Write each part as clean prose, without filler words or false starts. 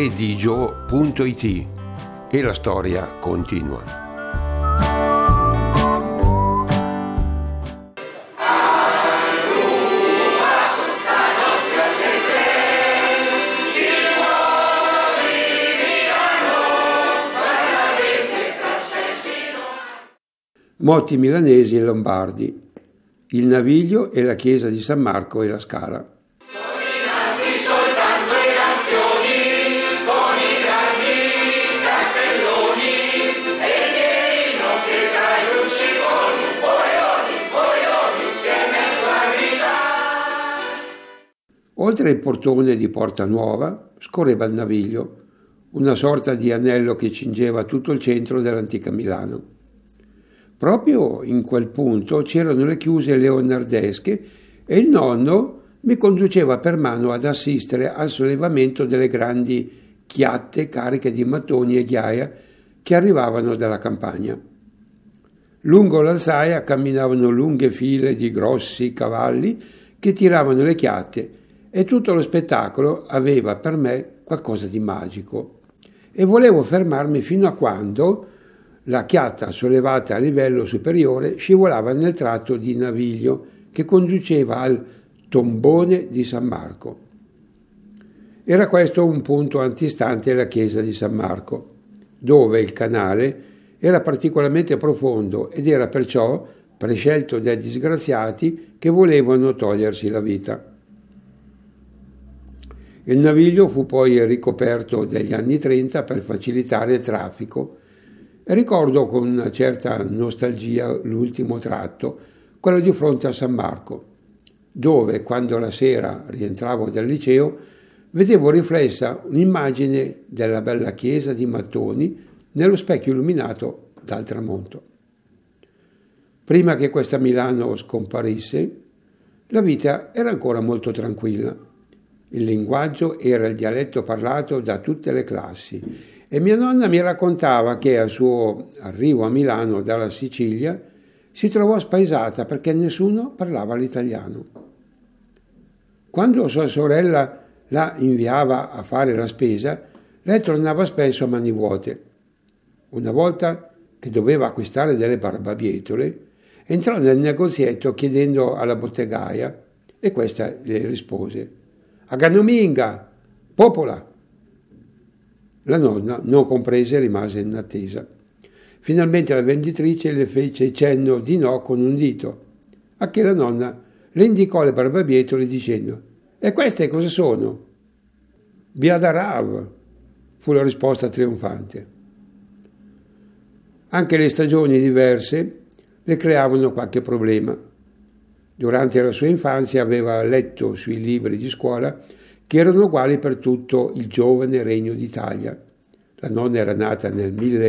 edigio.it e la storia continua. Motti milanesi e lombardi, il Naviglio e la chiesa di San Marco e la Scala. Sono rimasti soltanto i lampioni con i grandi castelloni e il pieno che tra i luci con un poioni insieme a sua vita. Oltre il portone di Porta Nuova scorreva il Naviglio, una sorta di anello che cingeva tutto il centro dell'antica Milano. Proprio in quel punto c'erano le chiuse leonardesche e il nonno mi conduceva per mano ad assistere al sollevamento delle grandi chiatte cariche di mattoni e ghiaia che arrivavano dalla campagna. Lungo l'alzaia camminavano lunghe file di grossi cavalli che tiravano le chiatte e tutto lo spettacolo aveva per me qualcosa di magico. E volevo fermarmi fino a quando la chiatta sollevata a livello superiore scivolava nel tratto di Naviglio che conduceva al tombone di San Marco. Era questo un punto antistante la chiesa di San Marco, dove il canale era particolarmente profondo ed era perciò prescelto dai disgraziati che volevano togliersi la vita. Il Naviglio fu poi ricoperto negli anni 30 per facilitare il traffico. Ricordo con una certa nostalgia l'ultimo tratto, quello di fronte a San Marco, dove quando la sera rientravo dal liceo vedevo riflessa un'immagine della bella chiesa di mattoni nello specchio illuminato dal tramonto. Prima che questa Milano scomparisse, la vita era ancora molto tranquilla. Il linguaggio era il dialetto parlato da tutte le classi e mia nonna mi raccontava che al suo arrivo a Milano dalla Sicilia si trovò spaesata perché nessuno parlava l'italiano. Quando sua sorella la inviava a fare la spesa, lei tornava spesso a mani vuote. Una volta che doveva acquistare delle barbabietole, entrò nel negozietto chiedendo alla bottegaia e questa le rispose: "A Ganominga, popola!" La nonna non comprese e rimase in attesa. Finalmente la venditrice le fece cenno di no con un dito, a che la nonna le indicò le barbabietole dicendo: "E queste cosa sono?" "Biadarav", fu la risposta trionfante. Anche le stagioni diverse le creavano qualche problema. Durante la sua infanzia aveva letto sui libri di scuola che erano uguali per tutto il giovane Regno d'Italia. La nonna era nata nel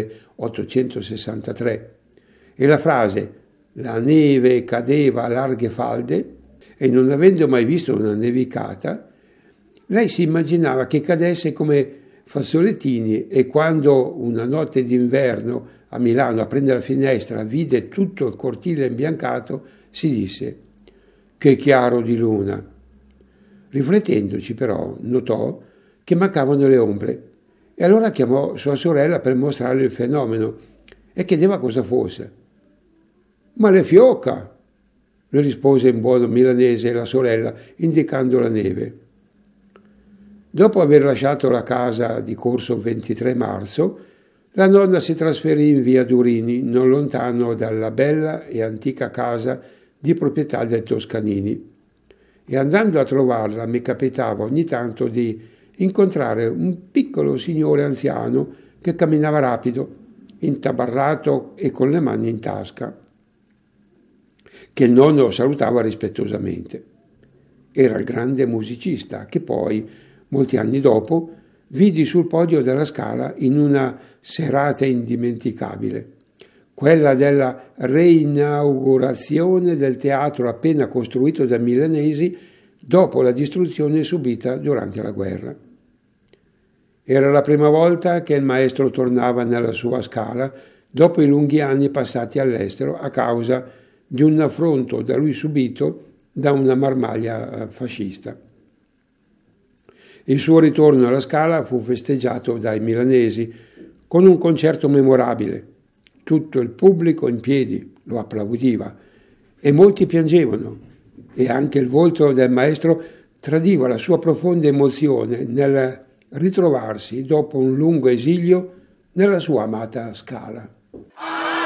1863 e la frase "la neve cadeva a larghe falde" e non avendo mai visto una nevicata, lei si immaginava che cadesse come fazzolettini e quando una notte d'inverno a Milano a prendere la finestra vide tutto il cortile imbiancato, si disse: "Che chiaro di luna!" Riflettendoci però notò che mancavano le ombre e allora chiamò sua sorella per mostrarle il fenomeno e chiedeva cosa fosse. "Ma le fiocca!" le rispose in buono milanese la sorella, indicando la neve. Dopo aver lasciato la casa di Corso 23 marzo, la nonna si trasferì in via Durini, non lontano dalla bella e antica casa di proprietà del Toscanini. E andando a trovarla mi capitava ogni tanto di incontrare un piccolo signore anziano che camminava rapido, intabarrato e con le mani in tasca, che il nonno salutava rispettosamente. Era il grande musicista che poi, molti anni dopo, vidi sul podio della Scala in una serata indimenticabile, quella della reinaugurazione del teatro appena costruito dai milanesi dopo la distruzione subita durante la guerra. Era la prima volta che il maestro tornava nella sua Scala dopo i lunghi anni passati all'estero a causa di un affronto da lui subito da una marmaglia fascista. Il suo ritorno alla Scala fu festeggiato dai milanesi con un concerto memorabile. Tutto il pubblico in piedi lo applaudiva e molti piangevano, e anche il volto del maestro tradiva la sua profonda emozione nel ritrovarsi dopo un lungo esilio nella sua amata Scala.